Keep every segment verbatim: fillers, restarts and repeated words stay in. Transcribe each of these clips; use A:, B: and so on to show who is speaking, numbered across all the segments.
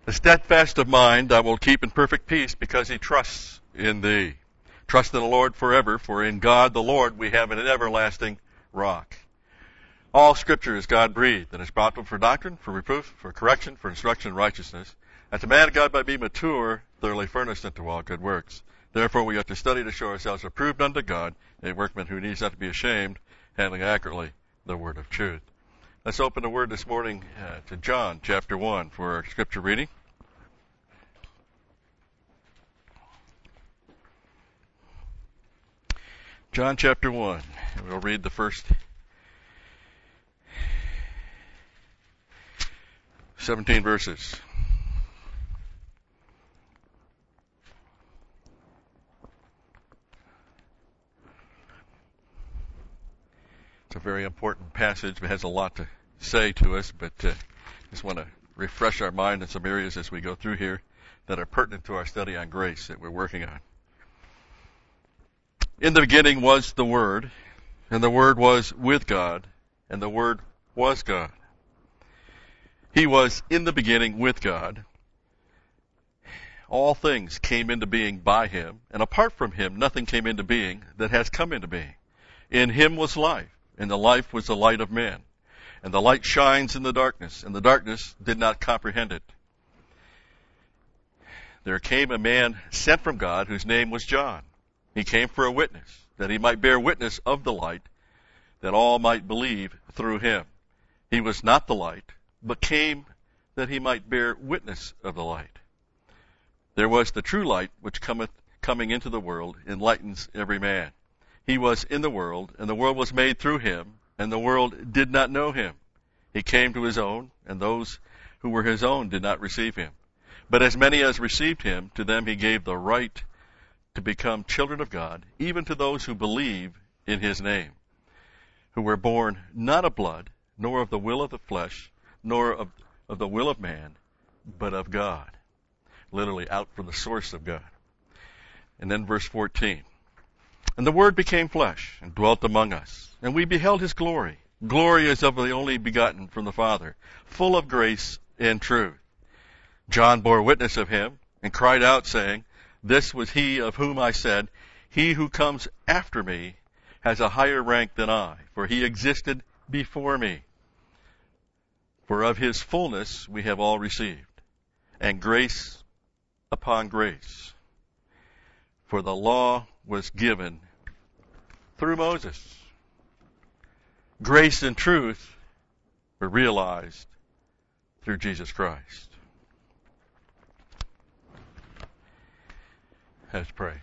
A: The steadfast of mind I will keep in perfect peace because he trusts in thee. Trust in the Lord forever, for in God the Lord we have an everlasting rock. All Scripture is God-breathed and is profitable for doctrine, for reproof, for correction, for instruction in righteousness, that the man of God might be mature, thoroughly furnished unto all good works. Therefore we ought to study to show ourselves approved unto God, a workman who needs not to be ashamed, handling accurately the word of truth. Let's open the word this morning uh, to John chapter one for our Scripture reading. John chapter one. We'll read the first seventeen verses. It's a very important passage. It has a lot to say to us, but uh, just want to refresh our mind in some areas as we go through here that are pertinent to our study on grace that we're working on. In the beginning was the Word, and the Word was with God, and the Word was God. He was in the beginning with God. All things came into being by him, and apart from him nothing came into being that has come into being. In him was life, and the life was the light of men. And the light shines in the darkness, and the darkness did not comprehend it. There came a man sent from God whose name was John. He came for a witness, that he might bear witness of the light, that all might believe through him. He was not the light, but came that he might bear witness of the light. There was the true light which cometh coming into the world, enlightens every man. He was in the world, and the world was made through him, and the world did not know him. He came to his own, and those who were his own did not receive him. But as many as received him, to them he gave the right to become children of God, even to those who believe in his name, who were born not of blood, nor of the will of the flesh, nor of, of the will of man, but of God. Literally out from the source of God. And then verse fourteen. And the Word became flesh and dwelt among us, and we beheld his glory. Glory as of the only begotten from the Father, full of grace and truth. John bore witness of him, and cried out, saying, This was he of whom I said, He who comes after me has a higher rank than I, for he existed before me. For of his fullness we have all received, and grace upon grace. For the law was given through Moses. Grace and truth were realized through Jesus Christ. Let's pray.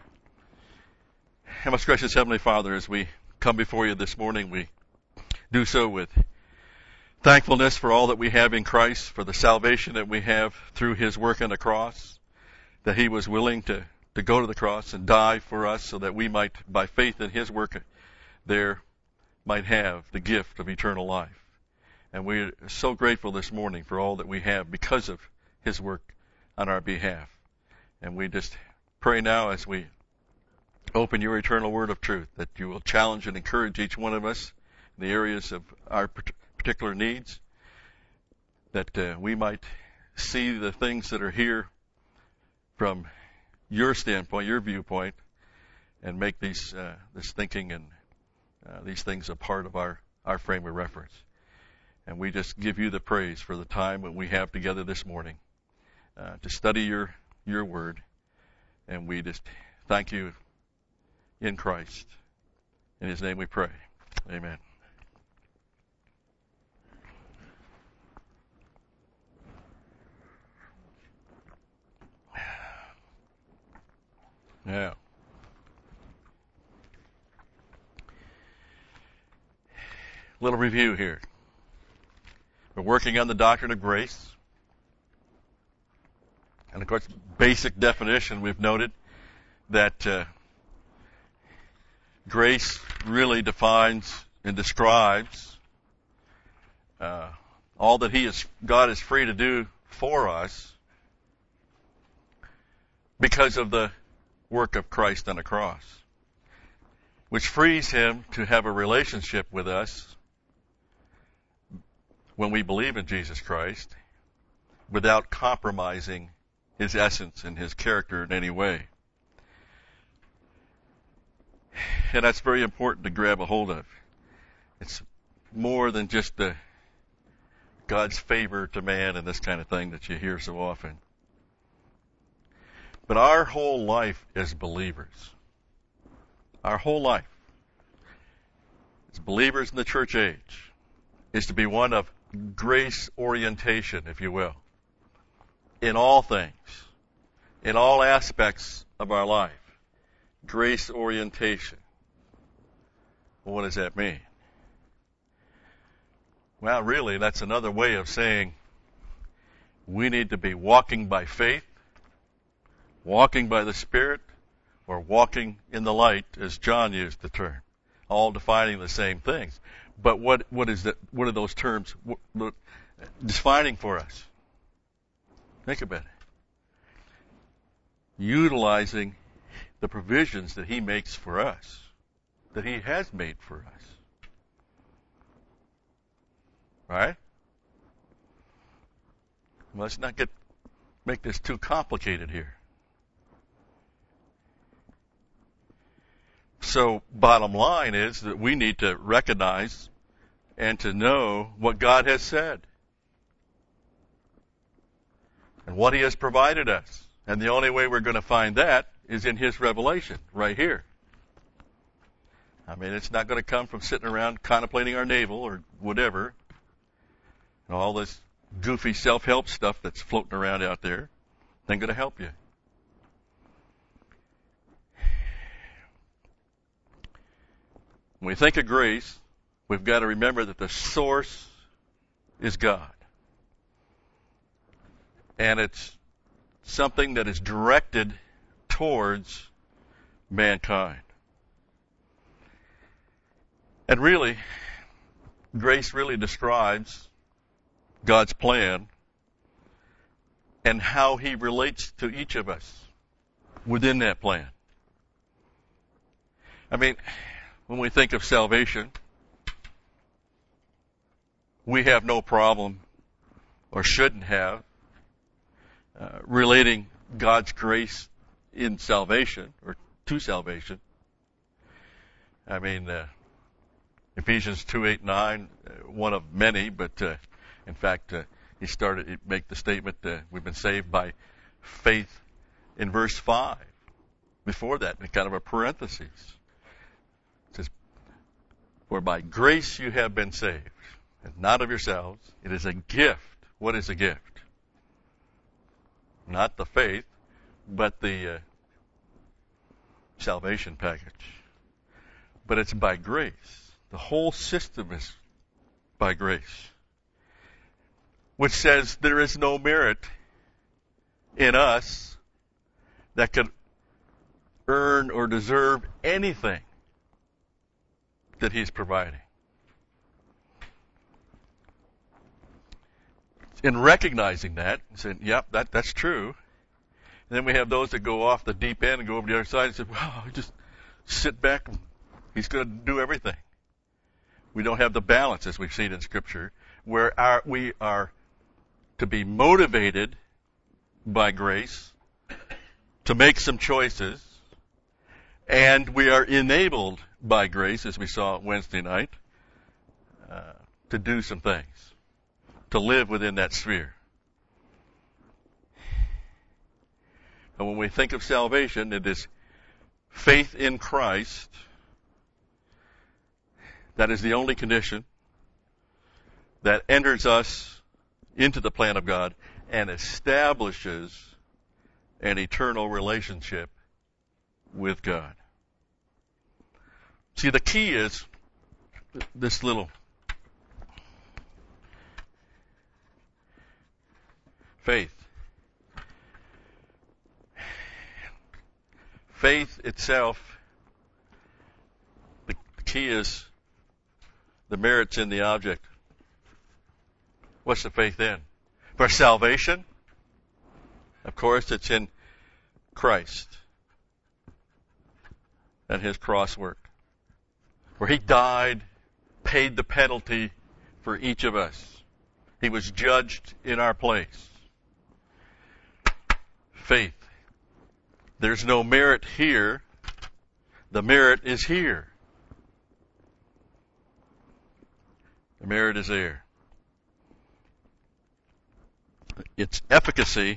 A: Our most gracious Heavenly Father, as we come before you this morning, we do so with thankfulness for all that we have in Christ, for the salvation that we have through his work on the cross, that he was willing to, to go to the cross and die for us so that we might, by faith in his work there, might have the gift of eternal life. And we're so grateful this morning for all that we have because of his work on our behalf. And we just pray now as we open your eternal word of truth that you will challenge and encourage each one of us in the areas of our particular needs, that uh, we might see the things that are here from your standpoint, your viewpoint, and make these uh, this thinking and uh, these things a part of our, our frame of reference. And we just give you the praise for the time that we have together this morning uh, to study your your word. And we just thank you in Christ. In his name we pray. Amen. Yeah. Little review here. We're working on the doctrine of grace. And of course, basic definition, we've noted that uh, grace really defines and describes uh, all that He is, God is free to do for us because of the work of Christ on the cross, which frees Him to have a relationship with us when we believe in Jesus Christ, without compromising his essence and his character in any way. And that's very important to grab a hold of. It's more than just the God's favor to man and this kind of thing that you hear so often. But our whole life as believers, our whole life as believers in the church age, is to be one of grace orientation, if you will, in all things, in all aspects of our life. Grace orientation. Well, what does that mean? Well, really, that's another way of saying we need to be walking by faith, walking by the Spirit, or walking in the light, as John used the term, all defining the same things. But what what is that? What are those terms what, what, defining for us? Think about it. Utilizing the provisions that He makes for us, that He has made for us. Right? Let's not get make this too complicated here. So, bottom line is that we need to recognize and to know what God has said and what He has provided us. And the only way we're going to find that is in His revelation, right here. I mean, it's not going to come from sitting around contemplating our navel or whatever, and all this goofy self-help stuff that's floating around out there. Ain't going to help you. When we think of grace, we've got to remember that the source is God. And it's something that is directed towards mankind. And really, grace really describes God's plan and how He relates to each of us within that plan. I mean, when we think of salvation, we have no problem, or shouldn't have, uh, relating God's grace in salvation, or to salvation. I mean, uh, Ephesians two, eight, nine, uh, one of many, but uh, in fact, uh, he started to make the statement that uh, we've been saved by faith in verse five. Before that, in kind of a parenthesis. It says, for by grace you have been saved, and not of yourselves. It is a gift. What is a gift? Not the faith, but the uh, salvation package. But it's by grace. The whole system is by grace. Which says there is no merit in us that could earn or deserve anything that He's providing. In recognizing that, saying, yep, that, that's true. And then we have those that go off the deep end and go over the other side and say, well, just sit back and He's going to do everything. We don't have the balance, as we've seen in Scripture, where our, we are to be motivated by grace to make some choices, and we are enabled by grace, as we saw Wednesday night, uh, to do some things, to live within that sphere. And when we think of salvation, it is faith in Christ. That is the only condition that enters us into the plan of God and establishes an eternal relationship with God. See, the key is this little faith. Faith itself, the key is the merits in the object. What's the faith in? For salvation, of course, it's in Christ and His cross work, where He died, paid the penalty for each of us. He was judged in our place. faith. There's no merit here. The merit is here. The merit is there. Its efficacy,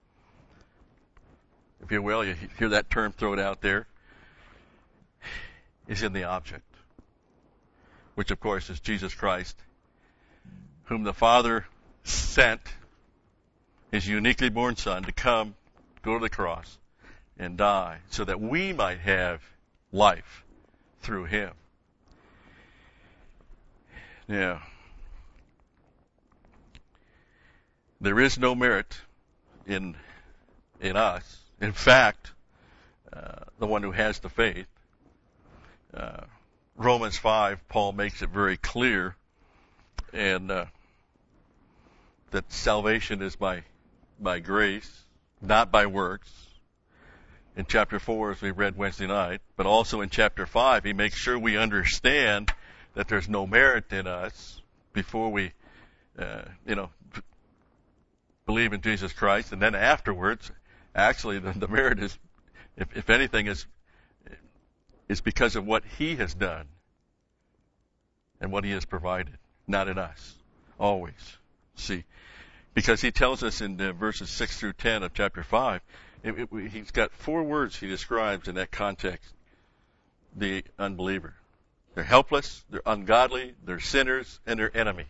A: if you will, you hear that term thrown out there, is in the object, which of course is Jesus Christ, whom the Father sent, his uniquely born Son, to come, go to the cross, and die, so that we might have life through him. Yeah. There is no merit in in us. In fact, uh, the one who has the faith, uh, Romans five, Paul makes it very clear, and uh, that salvation is by by grace, not by works. In chapter four, as we read Wednesday night, but also in chapter five, he makes sure we understand that there's no merit in us before we, uh, you know, b- believe in Jesus Christ, and then afterwards, actually, the, the merit is, if, if anything, is is because of what he has done and what he has provided, not in us. Always. See, because he tells us in uh, verses six through ten of chapter five, it, it, he's got four words he describes in that context the unbeliever. They're helpless, they're ungodly, they're sinners, and they're enemies.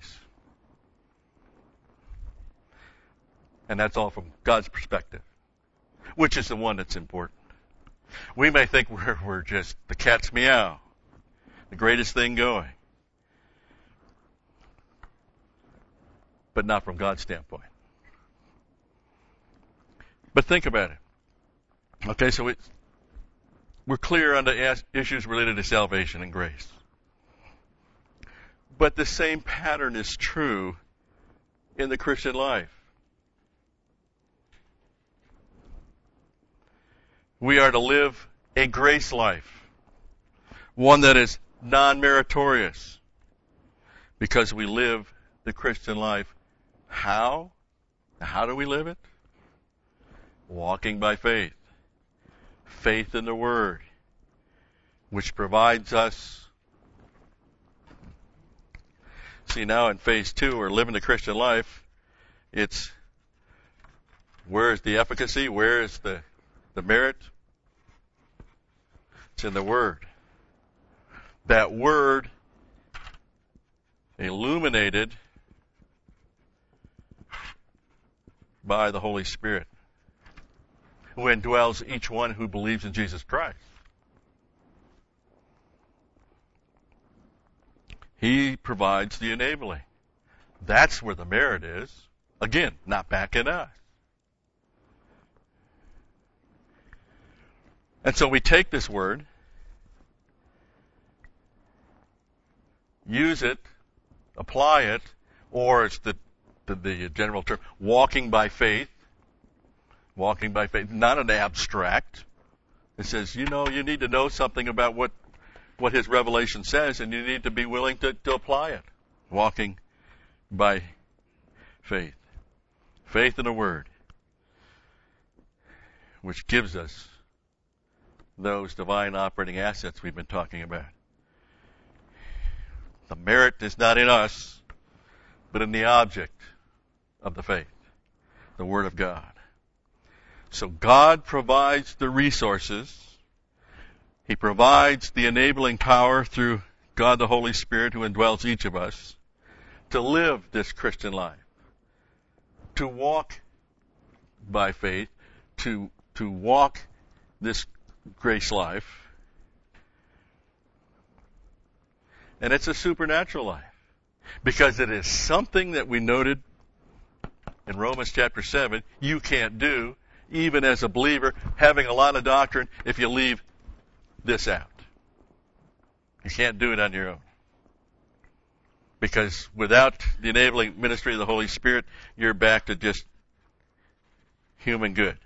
A: And that's all from God's perspective, which is the one that's important. We may think we're, we're just the cat's meow, the greatest thing going. But not from God's standpoint. But think about it. Okay, so it's, we're clear on the issues related to salvation and grace. But the same pattern is true in the Christian life. We are to live a grace life, one that is non-meritorious, because we live the Christian life. How? How do we live it? Walking by faith. Faith in the Word, which provides us. See, now in phase two, we're living the Christian life. It's, where is the efficacy? Where is the, the merit? It's in the Word. That Word illuminated by the Holy Spirit, who indwells each one who believes in Jesus Christ. He provides the enabling. That's where the merit is. Again, not back in us. And so we take this word, use it, apply it, or it's the, the, the general term, walking by faith. Walking by faith, not an abstract. It says, you know, you need to know something about what, what his revelation says, and you need to be willing to, to apply it. Walking by faith. Faith in the Word, which gives us those divine operating assets we've been talking about. The merit is not in us, but in the object of the faith, the Word of God. So God provides the resources. He provides the enabling power through God the Holy Spirit who indwells each of us to live this Christian life, to walk by faith, to, to walk this grace life. And it's a supernatural life because it is something that we noted in Romans chapter seven you can't do even as a believer, having a lot of doctrine, if you leave this out. You can't do it on your own. Because without the enabling ministry of the Holy Spirit, you're back to just human good.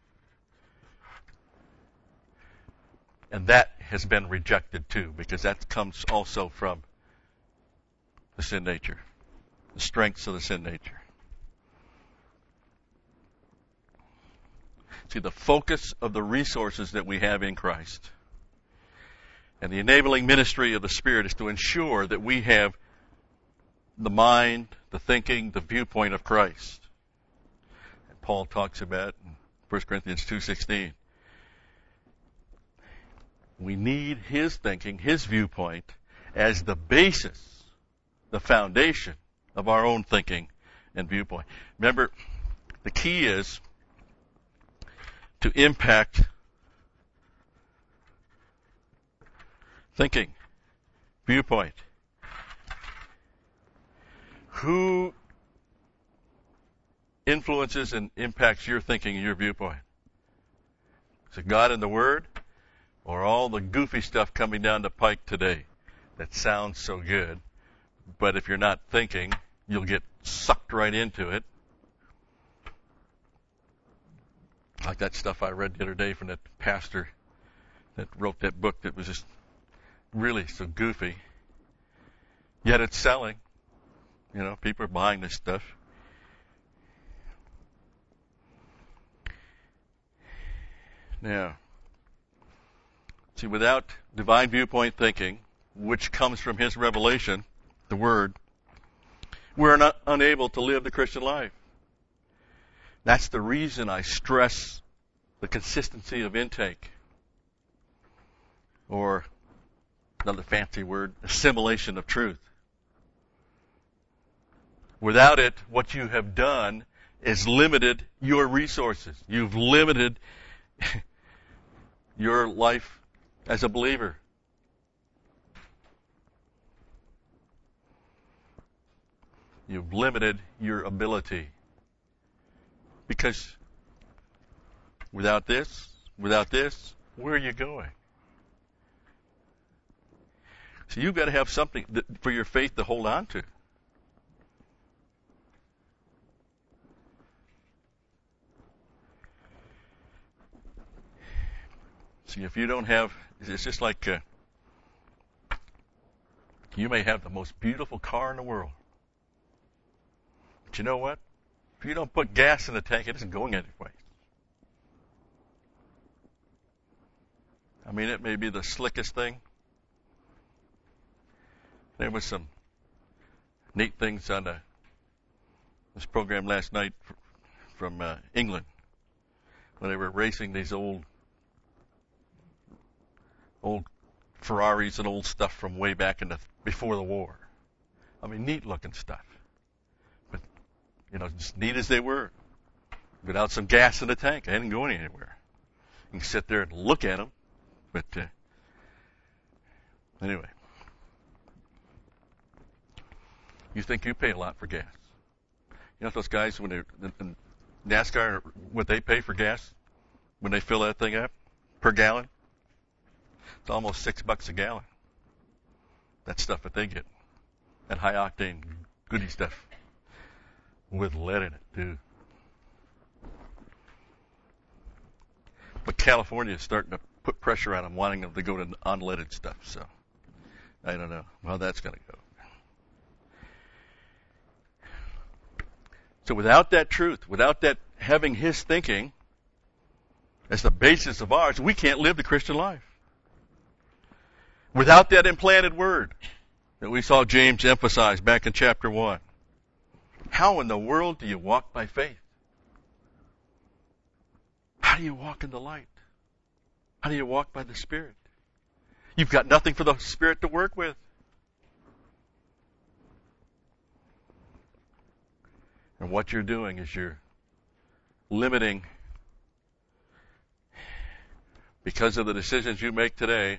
A: And that has been rejected too, because that comes also from the sin nature, the strengths of the sin nature. See, the focus of the resources that we have in Christ and the enabling ministry of the Spirit is to ensure that we have the mind, the thinking, the viewpoint of Christ. And Paul talks about in First Corinthians two sixteen. We need his thinking, his viewpoint, as the basis, the foundation of our own thinking and viewpoint. Remember, the key is to impact thinking, viewpoint. Who influences and impacts your thinking and your viewpoint? Is it God in the Word, or all the goofy stuff coming down the pike today that sounds so good, but if you're not thinking, you'll get sucked right into it? Like that stuff I read the other day from that pastor that wrote that book that was just really so goofy. Yet it's selling. You know, people are buying this stuff. Now, see, without divine viewpoint thinking, which comes from his revelation, the Word, we're not unable to live the Christian life. That's the reason I stress the consistency of intake. Or, another fancy word, assimilation of truth. Without it, what you have done is limited your resources. You've limited your life as a believer. You've limited your ability. Because without this, without this, where are you going? So you've got to have something that, for your faith to hold on to. See, if you don't have, it's just like uh, you may have the most beautiful car in the world. But you know what? If you don't put gas in the tank, it isn't going anywhere. I mean, it may be the slickest thing. There was some neat things on a, this program last night from uh, England when they were racing these old old Ferraris and old stuff from way back in the before the war. I mean, neat looking stuff. But, you know, just neat as they were, without some gas in the tank, they didn't go anywhere. You can sit there and look at them, but uh, anyway. You think you pay a lot for gas. You know those guys, when they're in NASCAR, what they pay for gas when they fill that thing up per gallon? It's almost six bucks a gallon. That stuff that they get. That high octane goody stuff. With lead in it, too. But California is starting to put pressure on them, wanting them to go to unleaded stuff. So, I don't know how that's going to go. So without that truth, without that having his thinking as the basis of ours, we can't live the Christian life. Without that implanted word that we saw James emphasize back in chapter one, how in the world do you walk by faith? How do you walk in the light? How do you walk by the Spirit? You've got nothing for the Spirit to work with. And what you're doing is you're limiting, because of the decisions you make today,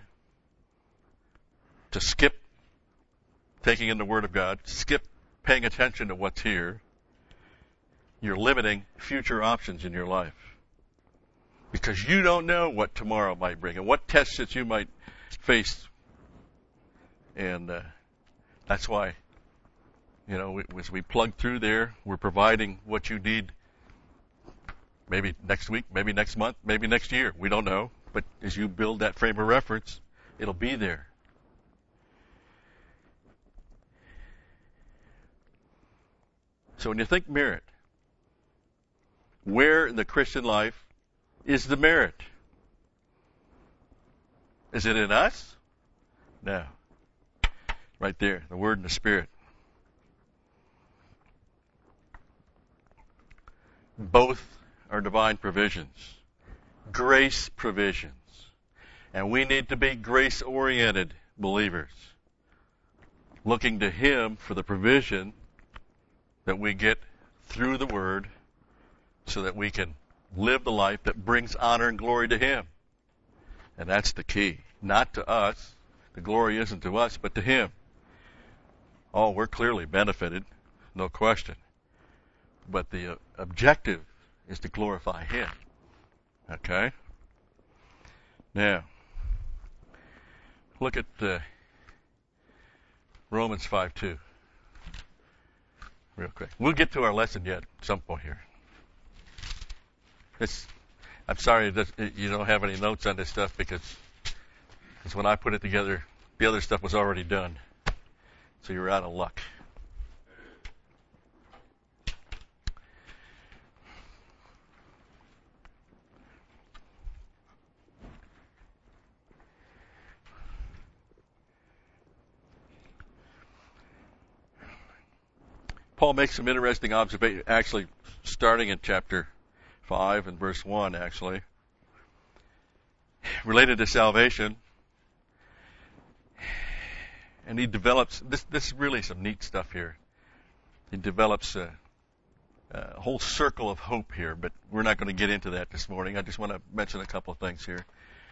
A: to skip taking in the Word of God, skip paying attention to what's here. You're limiting future options in your life. Because you don't know what tomorrow might bring and what tests that you might face. And uh, that's why, you know, as we plug through there, we're providing what you need maybe next week, maybe next month, maybe next year. We don't know. But as you build that frame of reference, it'll be there. So when you think merit, where in the Christian life is the merit? Is it in us? No. Right there, the Word and the Spirit. Both are divine provisions. Grace provisions. And we need to be grace-oriented believers, looking to Him for the provision that we get through the Word so that we can live the life that brings honor and glory to Him. And that's the key. Not to us. The glory isn't to us, but to Him. Oh, we're clearly benefited, no question. But the uh, objective is to glorify Him. Okay? Now, look at uh, Romans five two. Real quick. We'll get to our lesson yet at some point here. It's, I'm sorry that you don't have any notes on this stuff because, because when I put it together, the other stuff was already done. So you're out of luck. Paul makes some interesting observations, actually, starting in chapter five and verse one, actually, related to salvation. And he develops, this, this is really some neat stuff here. He develops a, a whole circle of hope here, but we're not going to get into that this morning. I just want to mention a couple of things here.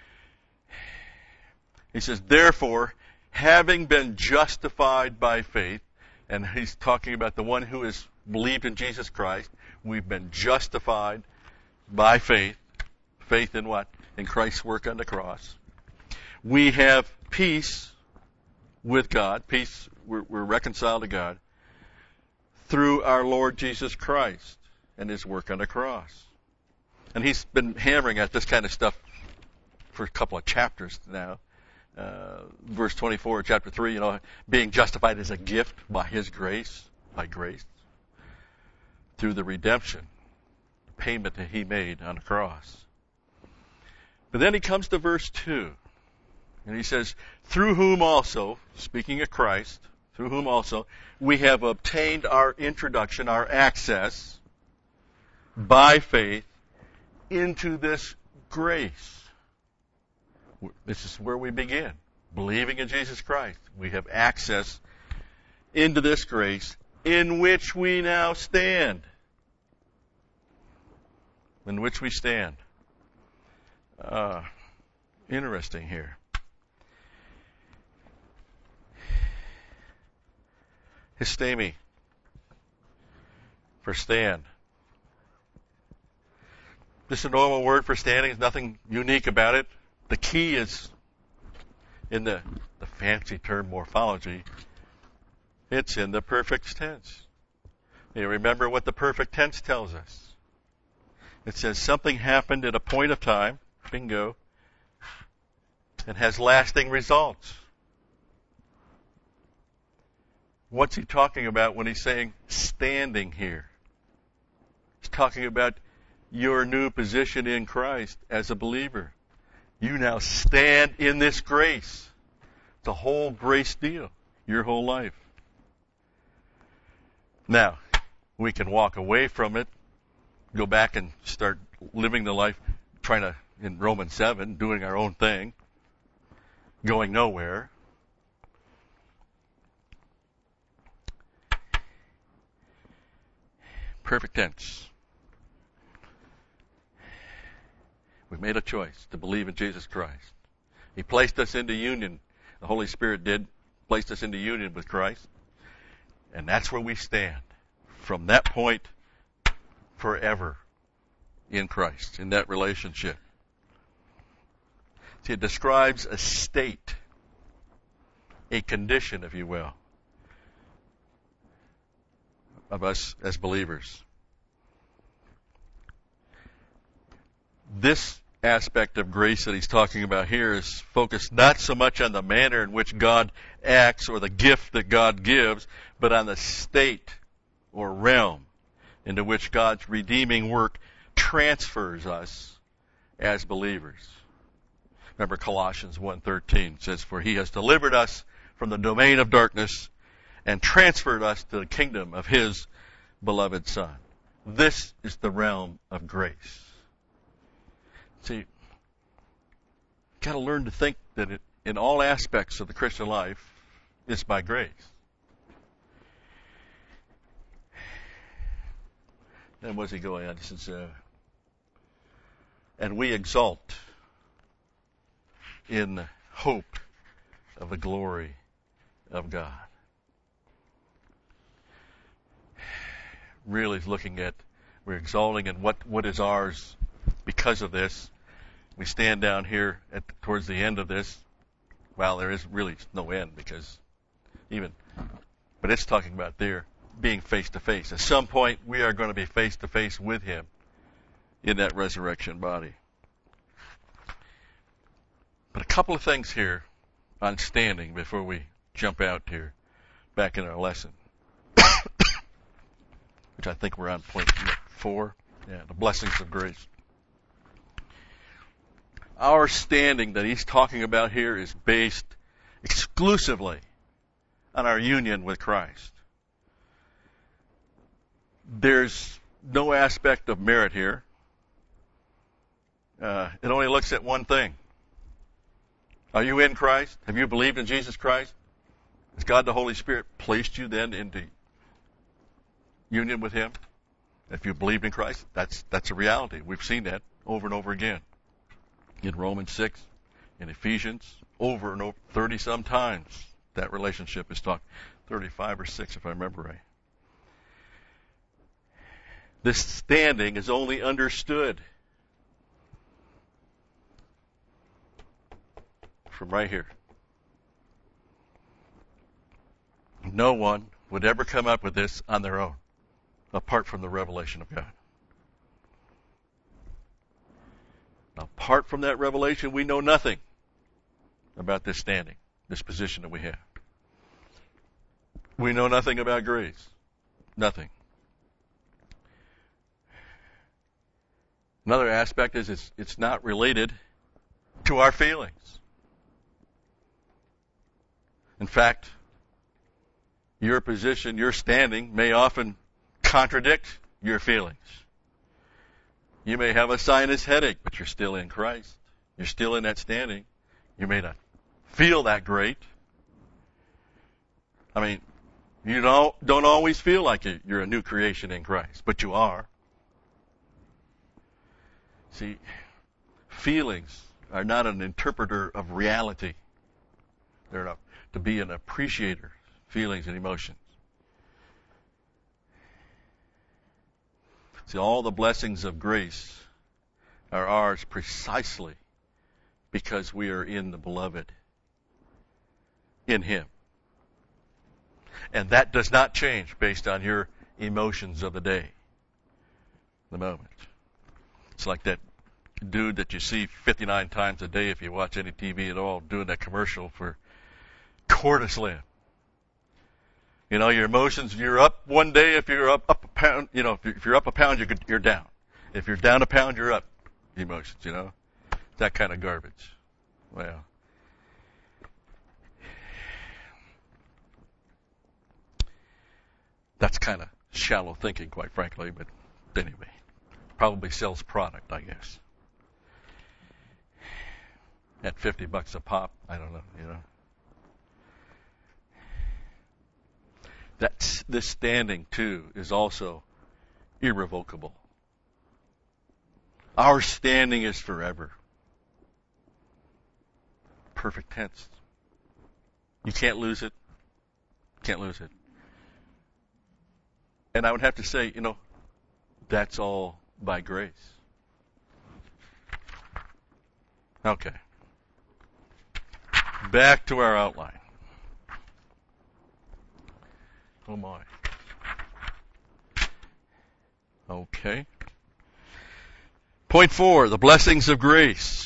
A: He says, therefore, having been justified by faith, and he's talking about the one who has believed in Jesus Christ. We've been justified by faith. Faith in what? In Christ's work on the cross. We have peace with God. Peace, we're, we're reconciled to God through our Lord Jesus Christ and His work on the cross. And he's been hammering at this kind of stuff for a couple of chapters now. Uh, verse twenty-four, chapter three, you know, being justified as a gift by His grace, by grace, through the redemption, payment that He made on the cross. But then he comes to verse two, and he says, through whom also, speaking of Christ, through whom also, we have obtained our introduction, our access, by faith, into this grace. This is where we begin. Believing in Jesus Christ. We have access into this grace in which we now stand. In which we stand. Uh, interesting here. Histemi. For stand. Just a normal word for standing. There's nothing unique about it. The key is in the, the fancy term morphology. It's in the perfect tense. You remember what the perfect tense tells us. It says something happened at a point of time, bingo, and has lasting results. What's he talking about when he's saying standing here? He's talking about your new position in Christ as a believer. You now stand in this grace. It's a whole grace deal, your whole life. Now, we can walk away from it, go back and start living the life, trying to, in Romans seven, doing our own thing, going nowhere. Perfect tense. We made a choice to believe in Jesus Christ. He placed us into union. The Holy Spirit did, placed us into union with Christ. And that's where we stand. From that point, forever in Christ, in that relationship. See, it describes a state, a condition, if you will, of us as believers. This aspect of grace that he's talking about here is focused not so much on the manner in which God acts or the gift that God gives, but on the state or realm into which God's redeeming work transfers us as believers. Remember Colossians one thirteen says, "For he has delivered us from the domain of darkness and transferred us to the kingdom of his beloved Son." This is the realm of grace. See, you've got to learn to think that it, in all aspects of the Christian life, it's by grace. Then what's he going on? He says, uh, and we exult in the hope of the glory of God. Really looking at, we're exalting in what, what is ours because of this. We stand down here at towards the end of this. Well, there is really no end because even, but it's talking about there being face to face. At some point, we are going to be face to face with him in that resurrection body. But a couple of things here on standing before we jump out here back in our lesson, which I think we're on point four. Yeah, the blessings of grace. Our standing that he's talking about here is based exclusively on our union with Christ. There's no aspect of merit here. Uh, it only looks at one thing. Are you in Christ? Have you believed in Jesus Christ? Has God the Holy Spirit placed you then into union with him? If you believed in Christ, that's that's a reality. We've seen that over and over again. In Romans six, in Ephesians, over and over, thirty-some times that relationship is talked. thirty-five or six, if I remember right. This standing is only understood from right here. No one would ever come up with this on their own, apart from the revelation of God. Apart from that revelation, we know nothing about this standing, this position that we have. We know nothing about grace. Nothing. Another aspect is it's, it's not related to our feelings. In fact, your position, your standing may often contradict your feelings. You may have a sinus headache, but you're still in Christ. You're still in that standing. You may not feel that great. I mean, you don't, don't always feel like you're a new creation in Christ, but you are. See, feelings are not an interpreter of reality. They're not to be an appreciator of feelings and emotions. See, all the blessings of grace are ours precisely because we are in the beloved, in him. And that does not change based on your emotions of the day, the moment. It's like that dude that you see fifty-nine times a day if you watch any T V at all doing that commercial for Cortislim. You know, your emotions, you're up one day, if you're up, up a pound, you know, if you're up a pound, you're, you're down. If you're down a pound, you're up. Emotions, you know. That kind of garbage. Well. That's kind of shallow thinking, quite frankly, but anyway. Probably sells product, I guess. At fifty bucks a pop, I don't know, you know. That this standing, too, is also irrevocable. Our standing is forever. Perfect tense. You can't lose it. Can't lose it. And I would have to say, you know, that's all by grace. Okay. Back to our outline. Oh my. Okay. Point four, the blessings of grace.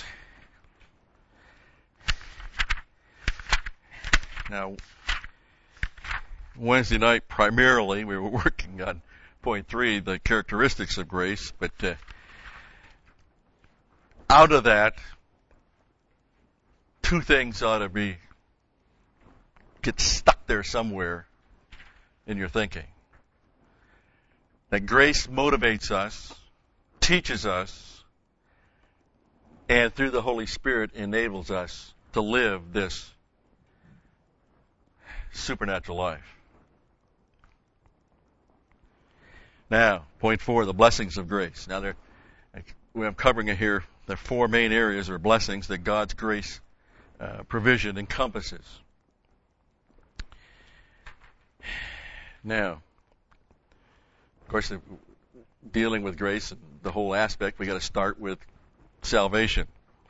A: Now, Wednesday night primarily we were working on point three, the characteristics of grace, but uh, out of that, two things ought to be, get stuck there somewhere in your thinking. That grace motivates us, teaches us, and through the Holy Spirit enables us to live this supernatural life. Now, point four, the blessings of grace. Now, there, I'm covering it here. There are four main areas or blessings that God's grace uh, provision encompasses. Now, of course, dealing with grace and the whole aspect, we got to start with salvation.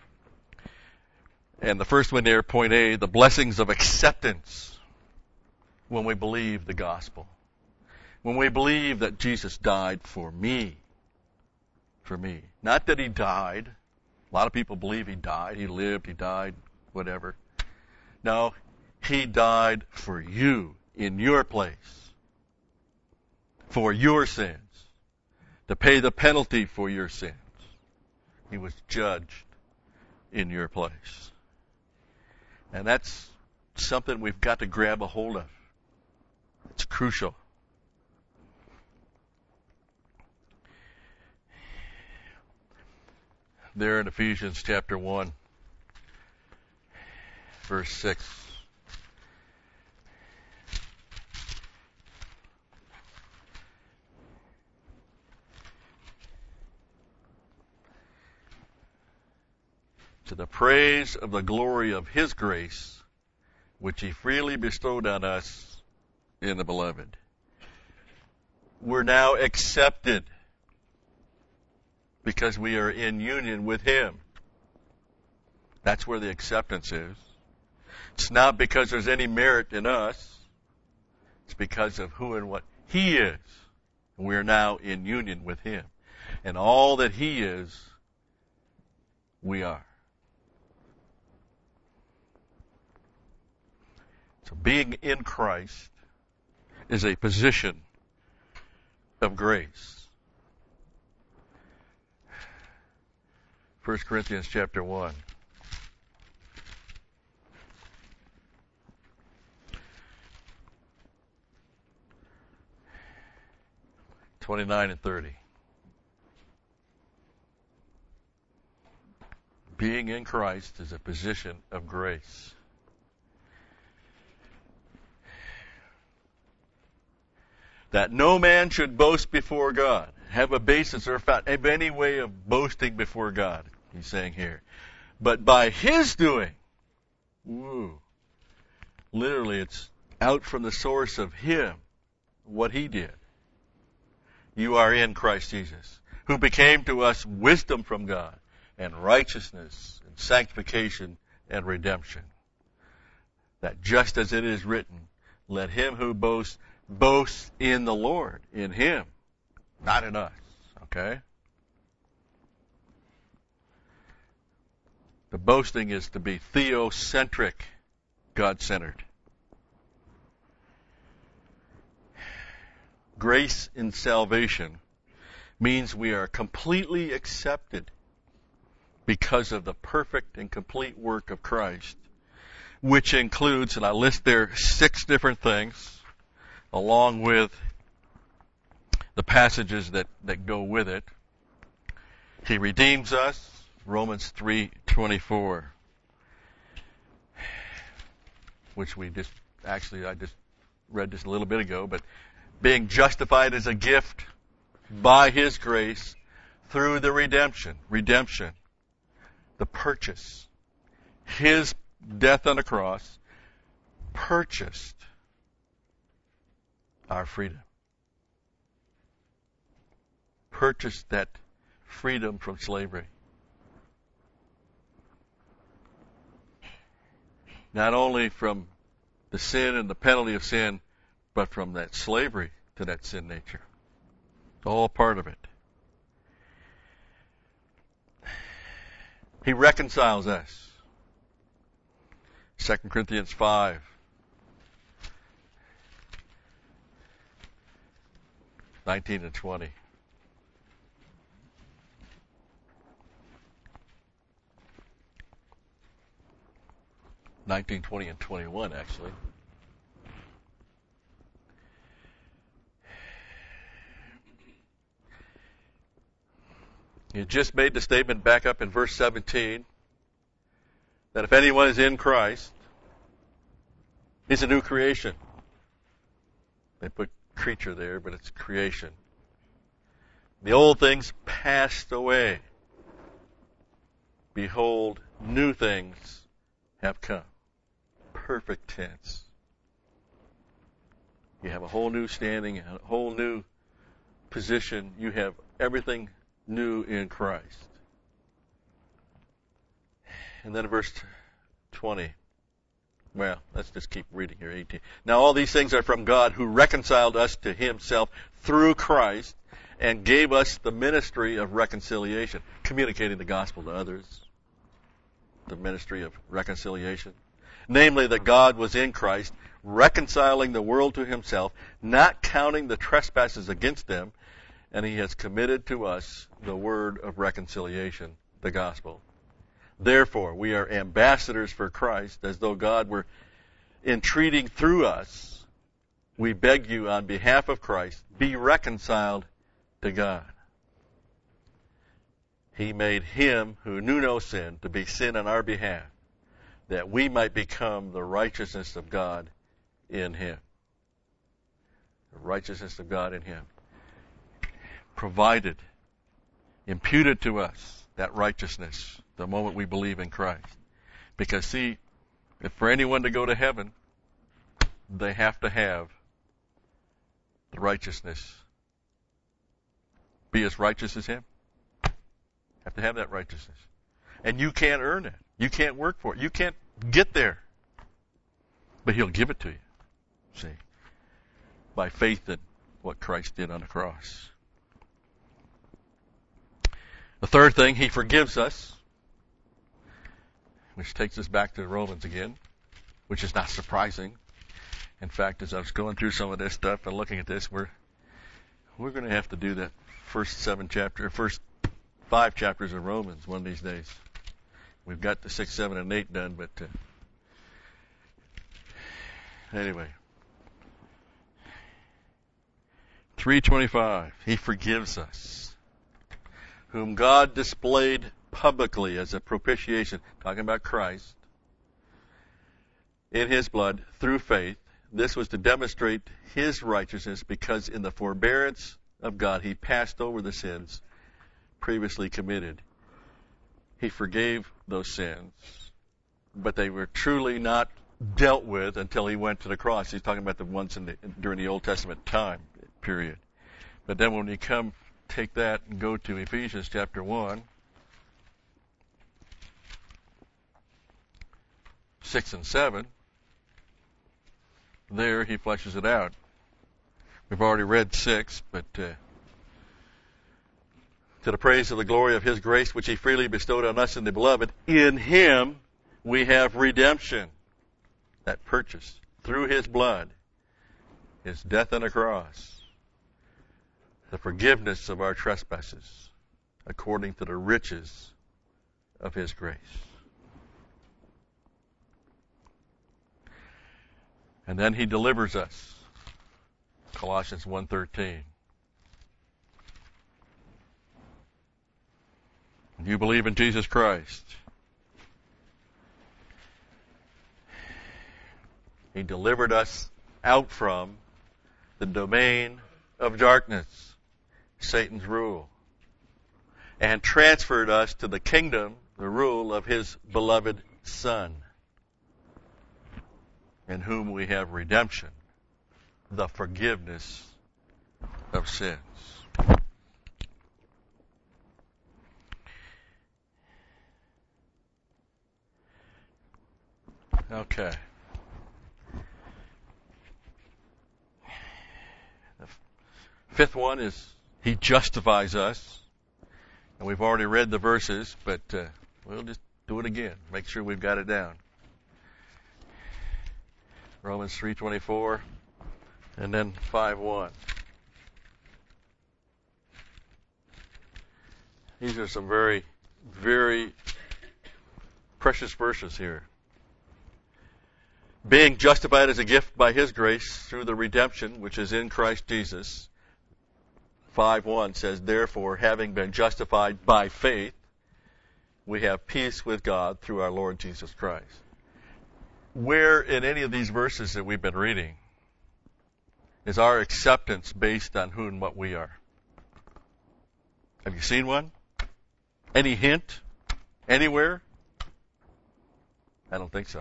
A: And the first one there, point A, the blessings of acceptance when we believe the gospel. When we believe that Jesus died for me. For me. Not that he died. A lot of people believe he died. He lived, he died, whatever. No, he died for you in your place. For your sins. To pay the penalty for your sins. He was judged in your place. And that's something we've got to grab a hold of. It's crucial. There in Ephesians chapter one, verse six. To the praise of the glory of his grace, which he freely bestowed on us in the beloved. We're now accepted because we are in union with him. That's where the acceptance is. It's not because there's any merit in us. It's because of who and what he is. And we are now in union with him. And all that he is, we are. So being in Christ is a position of grace. First Corinthians chapter one. twenty-nine and thirty. Being in Christ is a position of grace. That no man should boast before God, have a basis or have any way of boasting before God, he's saying here. But by his doing, woo, literally it's out from the source of him, what he did. You are in Christ Jesus, who became to us wisdom from God, and righteousness, and sanctification, and redemption. That just as it is written, let him who boasts boast in the Lord, in him, not in us. Okay? The boasting is to be theocentric, God-centered. Grace in salvation means we are completely accepted because of the perfect and complete work of Christ, which includes, and I list there six different things, along with the passages that, that go with it. He redeems us, Romans three twenty-four, which we just, actually I just read this a little bit ago, but being justified as a gift by his grace through the redemption, redemption, the purchase, his death on the cross purchased our freedom. Purchased that freedom from slavery. Not only from the sin and the penalty of sin, but from that slavery to that sin nature. All part of it. He reconciles us. Second Corinthians five. nineteen and twenty. nineteen, twenty, and twenty-one, actually. He just made the statement back up in verse seventeen that if anyone is in Christ, he's a new creation. They put creature there, but it's creation. The old things passed away. Behold, new things have come. Perfect tense. You have a whole new standing, a whole new position. You have everything new in Christ. And then verse twenty. Well, let's just keep reading here, eighteen. Now all these things are from God, who reconciled us to himself through Christ and gave us the ministry of reconciliation, communicating the gospel to others. The ministry of reconciliation. Namely, that God was in Christ, reconciling the world to himself, not counting the trespasses against them, and he has committed to us the word of reconciliation, the gospel. Therefore, we are ambassadors for Christ, as though God were entreating through us. We beg you on behalf of Christ, be reconciled to God. He made him who knew no sin to be sin on our behalf, that we might become the righteousness of God in him. The righteousness of God in him. Provided, imputed to us, that righteousness the moment we believe in Christ. Because see, if for anyone to go to heaven, they have to have the righteousness. Be as righteous as him. Have to have that righteousness. And you can't earn it. You can't work for it. You can't get there. But he'll give it to you. See? By faith in what Christ did on the cross. The third thing, he forgives us. Which takes us back to Romans again. Which is not surprising. In fact, as I was going through some of this stuff and looking at this, we're we're going to have to do that first seven chapter, first five chapters of Romans one of these days. We've got the six, seven, and eight done, but uh, anyway. three twenty-five, he forgives us, whom God displayed publicly as a propitiation, talking about Christ, in his blood through faith. This was to demonstrate his righteousness, because in the forbearance of God he passed over the sins previously committed. He forgave those sins, but they were truly not dealt with until he went to the cross. He's talking about the ones in the, during the Old Testament time period. But then when you come, take that and go to Ephesians chapter one, six and seven, there he fleshes it out. We've already read six, but uh, to the praise of the glory of his grace, which he freely bestowed on us in the beloved, in him we have redemption, that purchase, through his blood, his death on the cross, the forgiveness of our trespasses, according to the riches of his grace. And then he delivers us, Colossians one thirteen. You believe in Jesus Christ. He delivered us out from the domain of darkness, Satan's rule, and transferred us to the kingdom, the rule of his beloved Son, in whom we have redemption, the forgiveness of sins. Okay. The fifth one is he justifies us. And we've already read the verses, but uh, we'll just do it again. Make sure we've got it down. Romans three twenty-four and then five one. These are some very, very precious verses here. being justified as a gift by His grace through the redemption which is in Christ Jesus. five one says, therefore, having been justified by faith, we have peace with God through our Lord Jesus Christ. Where in any of these verses that we've been reading is our acceptance based on who and what we are? Have you seen one? Any hint? Anywhere? I don't think so.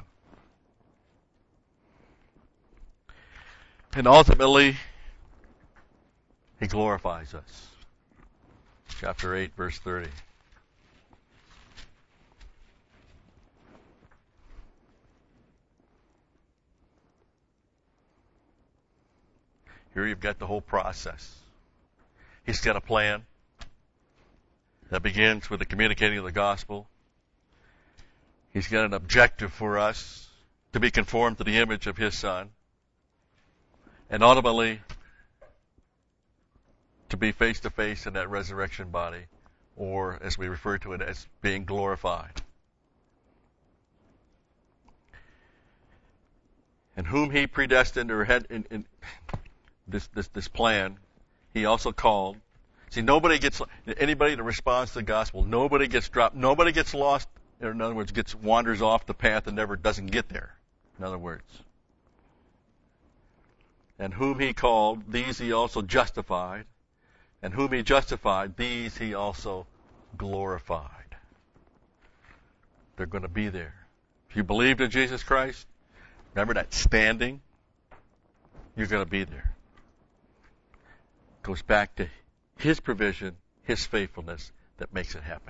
A: And ultimately, He glorifies us. Chapter eight, verse thirty. Here you've got the whole process. He's got a plan that begins with the communicating of the gospel. He's got an objective for us to be conformed to the image of His Son. And ultimately, to be face to face in that resurrection body, or as we refer to it, as being glorified. And whom He predestined or had in, in this, this, this plan, He also called. See, nobody gets, anybody that responds to the gospel, nobody gets dropped, nobody gets lost, or in other words, gets, wanders off the path and never doesn't get there. In other words. And whom He called, these He also justified. And whom He justified, these He also glorified. They're going to be there. If you believed in Jesus Christ, remember that standing, you're going to be there. It goes back to His provision, His faithfulness that makes it happen.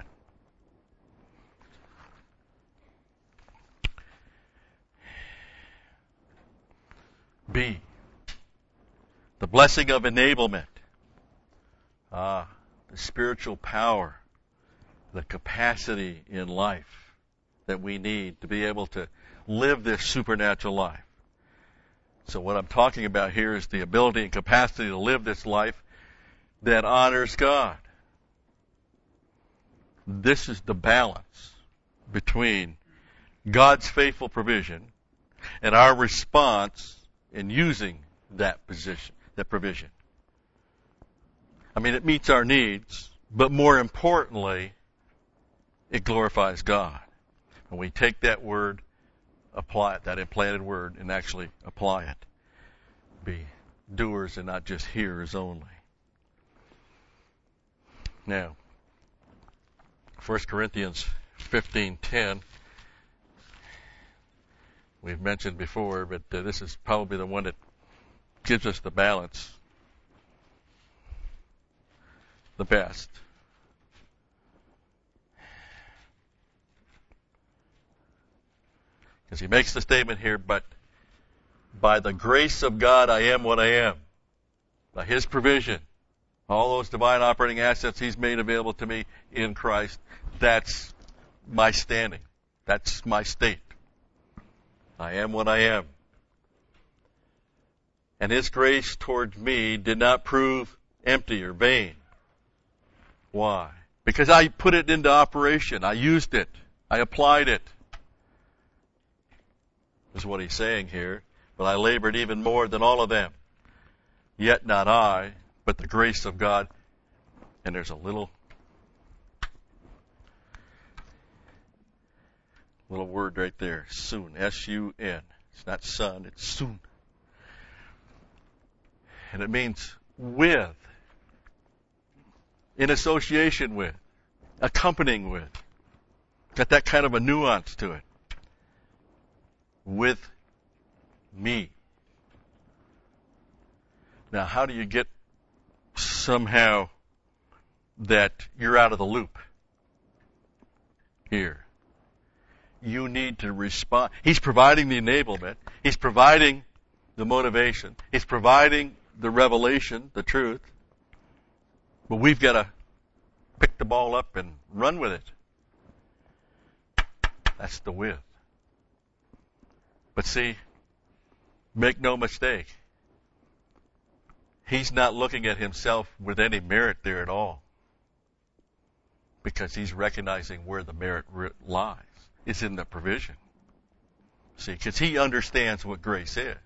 A: B, the blessing of enablement. Ah, the spiritual power, the capacity in life that we need to be able to live this supernatural life. So what I'm talking about here is the ability and capacity to live this life that honors God. This is the balance between God's faithful provision and our response in using that position, that provision. I mean, it meets our needs, but more importantly, it glorifies God. When we take that word, apply it, that implanted word, and actually apply it. Be doers and not just hearers only. Now, First Corinthians fifteen ten, we've mentioned before, but uh, this is probably the one that gives us the balance the best. Because he makes the statement here, but by the grace of God I am what I am. By His provision, all those divine operating assets He's made available to me in Christ, that's my standing. That's my state. I am what I am. And His grace towards me did not prove empty or vain. Why? Because I put it into operation. I used it. I applied it. Is what he's saying here. But I labored even more than all of them. Yet not I, but the grace of God. And there's a little, little word right there. Soon. S U N. It's not son, it's soon. And it means with. In association with. Accompanying with. Got that kind of a nuance to it. With me. Now, how do you get somehow that you're out of the loop here? You need to respond. He's providing the enablement. He's providing the motivation. He's providing the revelation, the truth. But we've got to pick the ball up and run with it. That's the with. But see, make no mistake. He's not looking at himself with any merit there at all. Because he's recognizing where the merit lies. It's in the provision. See, because he understands what grace is.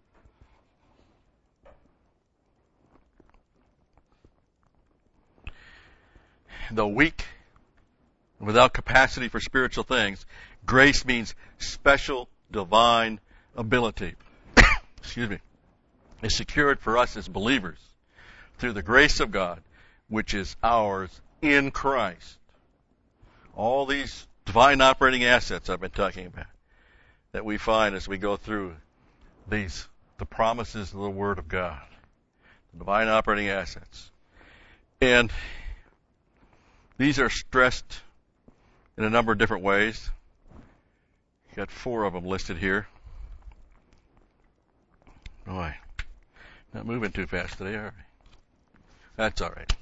A: Though weak, without capacity for spiritual things, grace means special divine ability. Excuse me. Is secured for us as believers through the grace of God, which is ours in Christ. All these divine operating assets I've been talking about that we find as we go through these, the promises of the Word of God. The divine operating assets. And these are stressed in a number of different ways. You've got four of them listed here. Boy, not moving too fast today, are we? That's all right.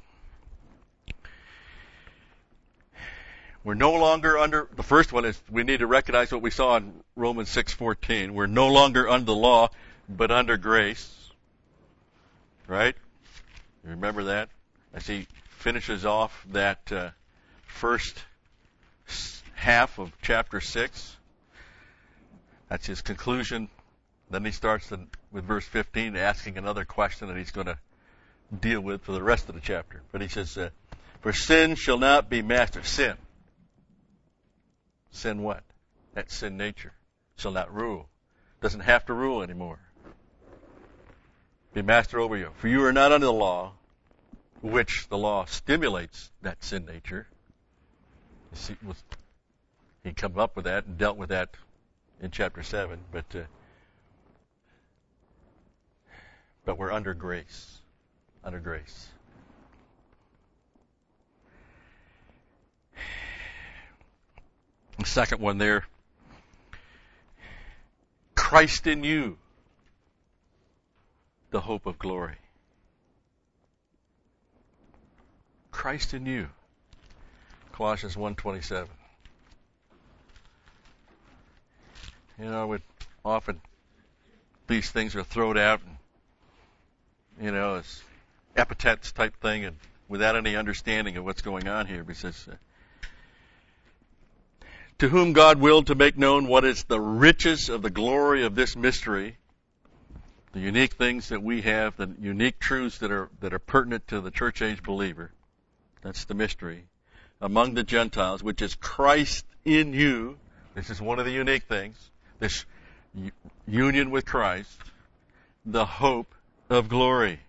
A: We're no longer under, the first one is we need to recognize what we saw in Romans six fourteen. We're no longer under the law, but under grace. Right? You remember that? As he finishes off that uh, first half of chapter six. That's his conclusion. Then he starts in, with verse fifteen, asking another question that he's going to deal with for the rest of the chapter. But he says, uh, for sin shall not be master. Sin. Sin what? That sin nature. Shall not rule. Doesn't have to rule anymore. Be master over you. For you are not under the law, which the law stimulates that sin nature. You see, he came up with that and dealt with that in chapter seven. But uh, but we're under grace. Under grace. The second one there, Christ in you, the hope of glory. Christ in you. Colossians one twenty-seven. You know, with often these things are thrown out, and, you know, it's epithets type thing, and without any understanding of what's going on here, because uh, to whom God willed to make known what is the riches of the glory of this mystery, the unique things that we have, the unique truths that are that are pertinent to the church age believer. That's the mystery. Among the Gentiles, which is Christ in you. This is one of the unique things. This union with Christ. The hope of glory.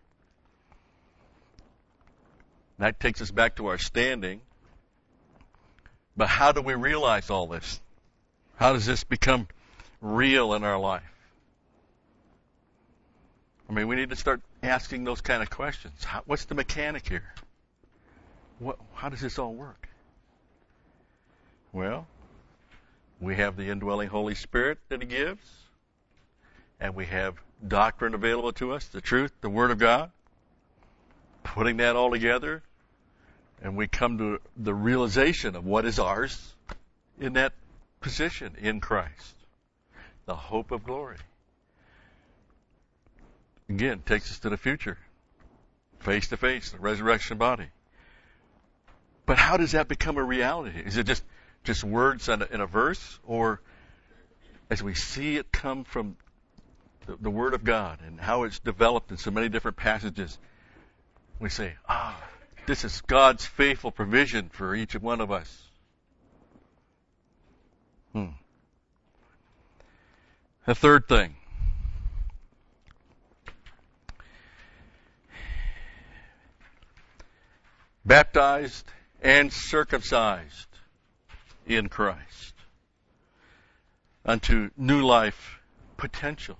A: That takes us back to our standing. But how do we realize all this? How does this become real in our life? I mean, we need to start asking those kind of questions. How, what's the mechanic here? What, how does this all work? Well, we have the indwelling Holy Spirit that He gives, and we have doctrine available to us, the truth, the Word of God. Putting that all together, and we come to the realization of what is ours in that position in Christ. The hope of glory. Again, takes us to the future. Face to face, the resurrection body. But how does that become a reality? Is it just, just words in a, in a verse? Or as we see it come from the, the Word of God and how it's developed in so many different passages, we say, ah, this is God's faithful provision for each one of us. Hmm. The third thing. Baptized and circumcised in Christ unto new life potential.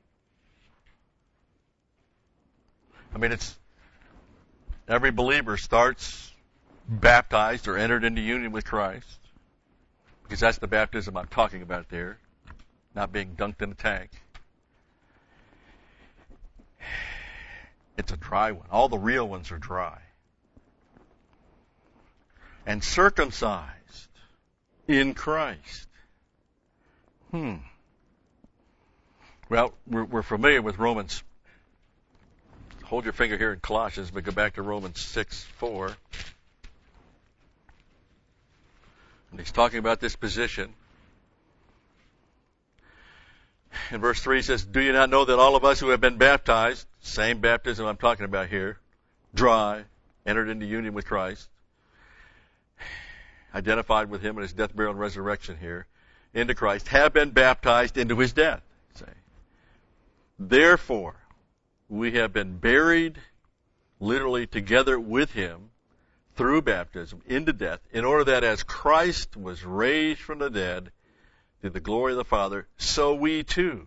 A: I mean, it's every believer starts baptized or entered into union with Christ, because that's the baptism I'm talking about there, not being dunked in a tank. It's a dry one. All the real ones are dry. And circumcised in Christ. Hmm. Well, we're, we're familiar with Romans. Hold your finger here in Colossians, but go back to Romans six four. And he's talking about this position. in verse three it says, do you not know that all of us who have been baptized, same baptism I'm talking about here, dry, entered into union with Christ, identified with him in his death, burial, and resurrection here, into Christ, have been baptized into his death. Say, therefore, we have been buried literally together with him through baptism into death, in order that as Christ was raised from the dead through the glory of the Father, so we too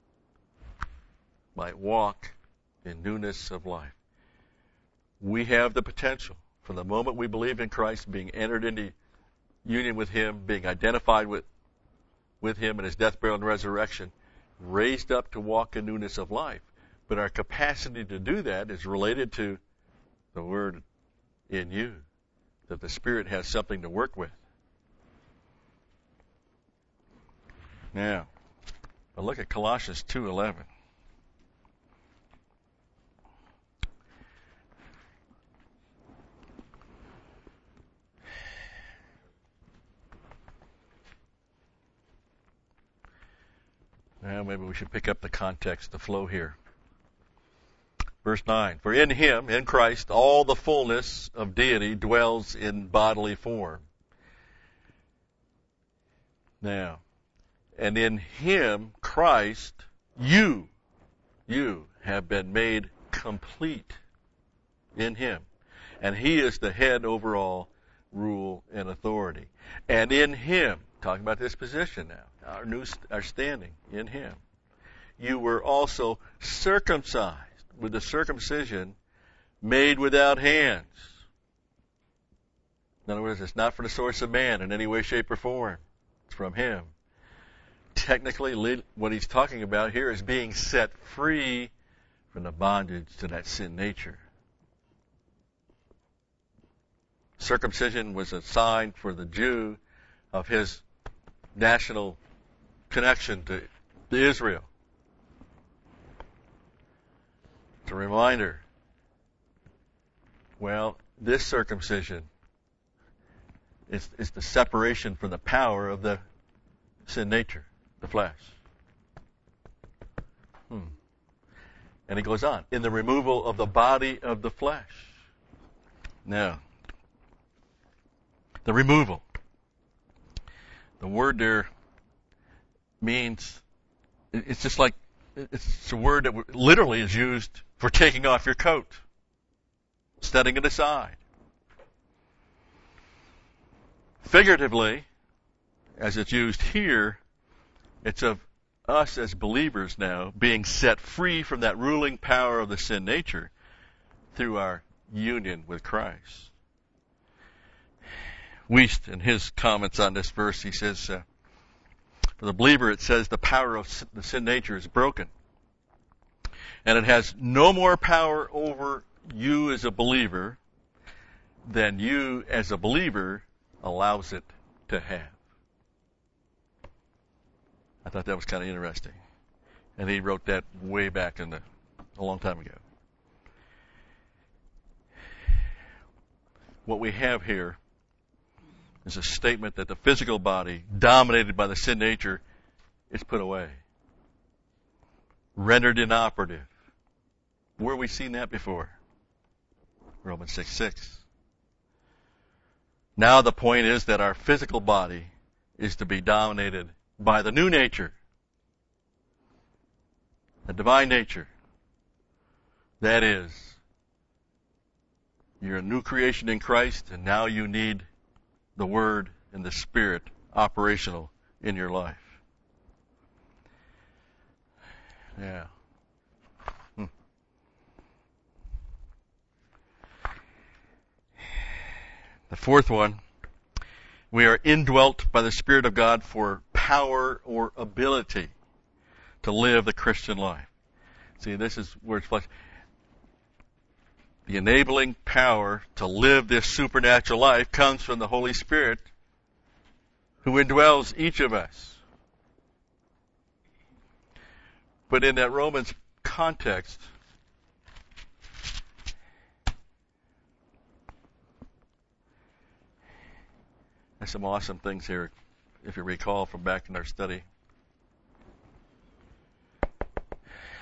A: might walk in newness of life. We have the potential, from the moment we believe in Christ, being entered into union with him, being identified with, with him in his death, burial, and resurrection, raised up to walk in newness of life. But our capacity to do that is related to the Word in you, that the Spirit has something to work with. Now, but look at Colossians two eleven. Now, maybe we should pick up the context, the flow here. Verse nine, for in him, in Christ, all the fullness of deity dwells in bodily form. Now, and in him, Christ, you, you have been made complete in him. And he is the head over all rule and authority. And in him, talking about this position now, our new, our standing in him, you were also circumcised with the circumcision made without hands. In other words, it's not from the source of man in any way, shape, or form. It's from him. Technically, what he's talking about here is being set free from the bondage to that sin nature. Circumcision was a sign for the Jew of his national connection to Israel. It's a reminder. Well, this circumcision is, is the separation from the power of the sin nature, the flesh. Hmm. And he goes on, in the removal of the body of the flesh. Now, the removal. The word there means, it's just like, it's a word that literally is used for taking off your coat, setting it aside. Figuratively, as it's used here, it's of us as believers now being set free from that ruling power of the sin nature through our union with Christ. Wuest, in his comments on this verse, he says, uh, for the believer, it says the power of the sin nature is broken. And it has no more power over you as a believer than you as a believer allows it to have. I thought that was kind of interesting. And he wrote that way back in the, a long time ago. What we have here is a statement that the physical body, dominated by the sin nature, is put away. Rendered inoperative. Where have we seen that before? Romans six six. Now the point is that our physical body is to be dominated by the new nature, the divine nature. That is, you're a new creation in Christ, and now you need the Word and the Spirit operational in your life. Yeah. Hmm. The fourth one, we are indwelt by the Spirit of God for power or ability to live the Christian life. See, this is where it's like the enabling power to live this supernatural life comes from the Holy Spirit who indwells each of us. But in that Romans context, there's some awesome things here, if you recall from back in our study.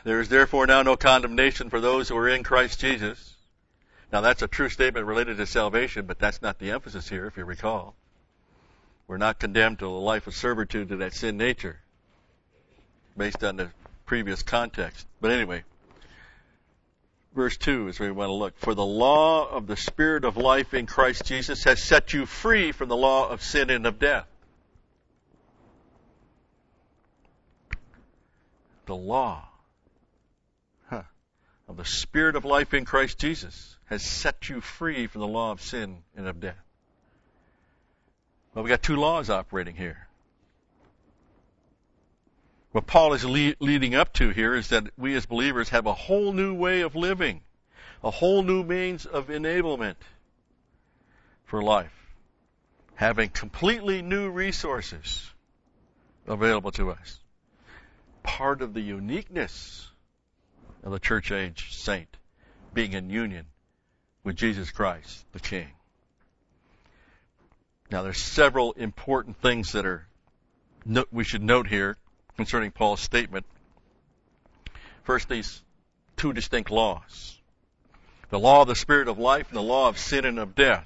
A: There is therefore now no condemnation for those who are in Christ Jesus. Now that's a true statement related to salvation, but that's not the emphasis here, if you recall. We're not condemned to a life of servitude to that sin nature, based on the previous context. But anyway, verse two is where we want to look. For the law of the Spirit of life in Christ Jesus has set you free from the law of sin and of death. The law huh, of the Spirit of life in Christ Jesus has set you free from the law of sin and of death. Well, we got two laws operating here. What Paul is le- leading up to here is that we as believers have a whole new way of living, a whole new means of enablement for life, having completely new resources available to us. Part of the uniqueness of the church age saint being in union with Jesus Christ, the King. Now, there's several important things that are no, we should note here concerning Paul's statement. First, these two distinct laws. The law of the Spirit of life and the law of sin and of death.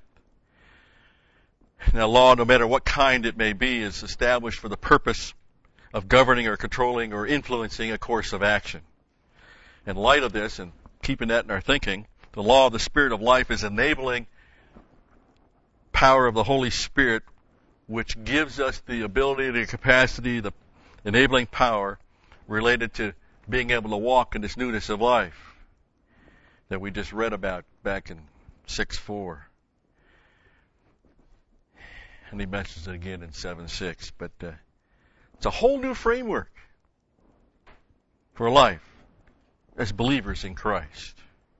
A: Now, law, no matter what kind it may be, is established for the purpose of governing or controlling or influencing a course of action. In light of this, and keeping that in our thinking, the law of the Spirit of life is enabling power of the Holy Spirit, which gives us the ability, the capacity, the enabling power related to being able to walk in this newness of life that we just read about back in six four. And he mentions it again in seven six. But uh, it's a whole new framework for life as believers in Christ.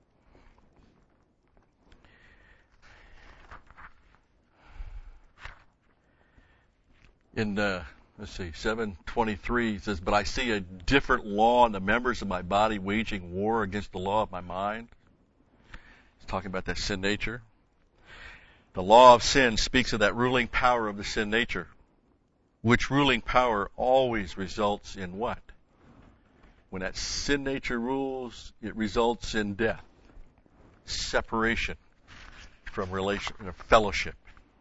A: In, uh, let's see, seven twenty-three, it says, but I see a different law in the members of my body waging war against the law of my mind. It's talking about that sin nature. The law of sin speaks of that ruling power of the sin nature, which ruling power always results in what? When that sin nature rules, it results in death, separation from relation, fellowship.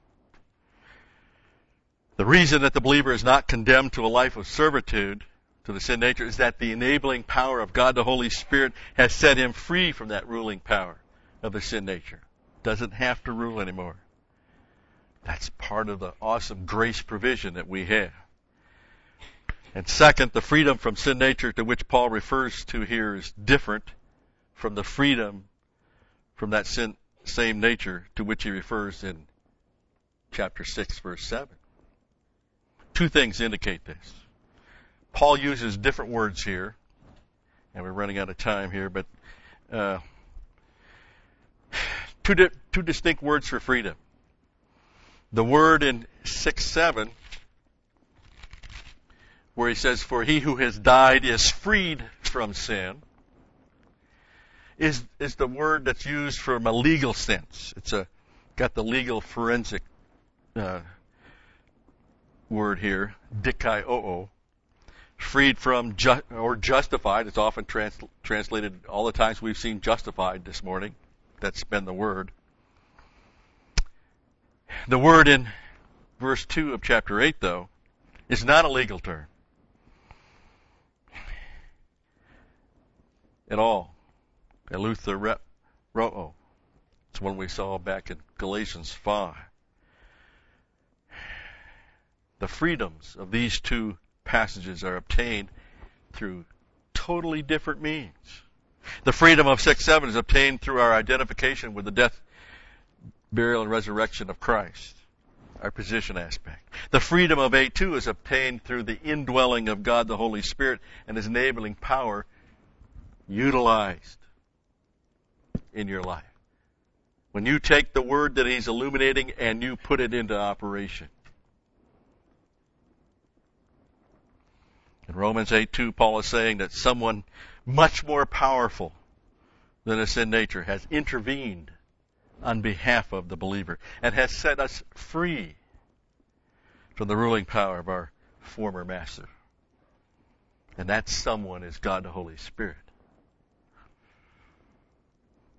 A: The reason that the believer is not condemned to a life of servitude to the sin nature is that the enabling power of God the Holy Spirit has set him free from that ruling power of the sin nature. Doesn't have to rule anymore. That's part of the awesome grace provision that we have. And second, the freedom from sin nature to which Paul refers to here is different from the freedom from that sin, same nature to which he refers in chapter six, verse seven. Two things indicate this. Paul uses different words here, and we're running out of time here, but uh, two, di- two distinct words for freedom. The word in six seven, where he says, for he who has died is freed from sin, is, is the word that's used from a legal sense. It's a got the legal forensic uh word here, dikaio, freed from ju- or justified. It's often trans- translated all the times we've seen justified this morning. That's been the word. The word in verse two of chapter eight, though, is not a legal term at all. Eleutheroo. It's one we saw back in Galatians five. The freedoms of these two passages are obtained through totally different means. The freedom of six seven is obtained through our identification with the death, burial, and resurrection of Christ, our position aspect. The freedom of eight two is obtained through the indwelling of God the Holy Spirit and His enabling power utilized in your life. When you take the word that He's illuminating and you put it into operation. In Romans eight two, Paul is saying that someone much more powerful than a sin nature has intervened on behalf of the believer and has set us free from the ruling power of our former master. And that someone is God the Holy Spirit.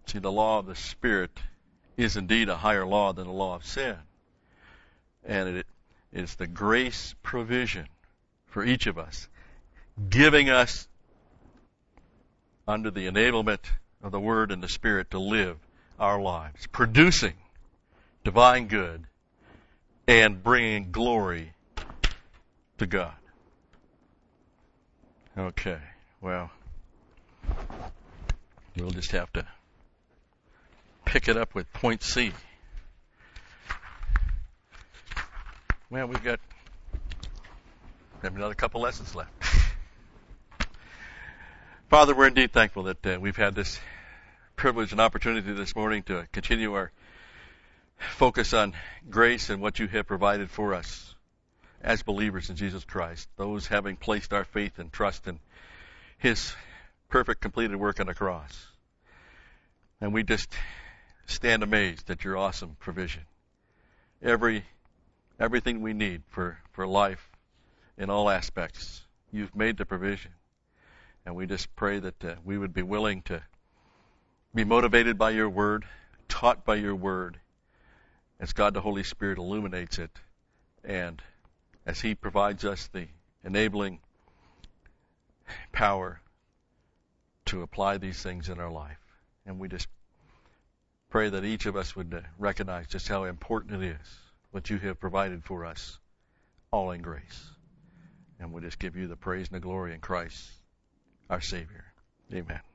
A: See, the law of the Spirit is indeed a higher law than the law of sin. And it is the grace provision for each of us, giving us under the enablement of the Word and the Spirit to live our lives, producing divine good and bringing glory to God. Okay, well, we'll just have to pick it up with point C. Well, we've got have another couple lessons left. Father, we're indeed thankful that uh, we've had this privilege and opportunity this morning to continue our focus on grace and what you have provided for us as believers in Jesus Christ, those having placed our faith and trust in His perfect completed work on the cross. And we just stand amazed at your awesome provision. Every everything we need for, for life in all aspects, you've made the provision. And we just pray that uh, we would be willing to be motivated by your word, taught by your word, as God the Holy Spirit illuminates it, and as He provides us the enabling power to apply these things in our life. And we just pray that each of us would uh, recognize just how important it is what you have provided for us, all in grace. And we just give you the praise and the glory in Christ, our Savior. Amen.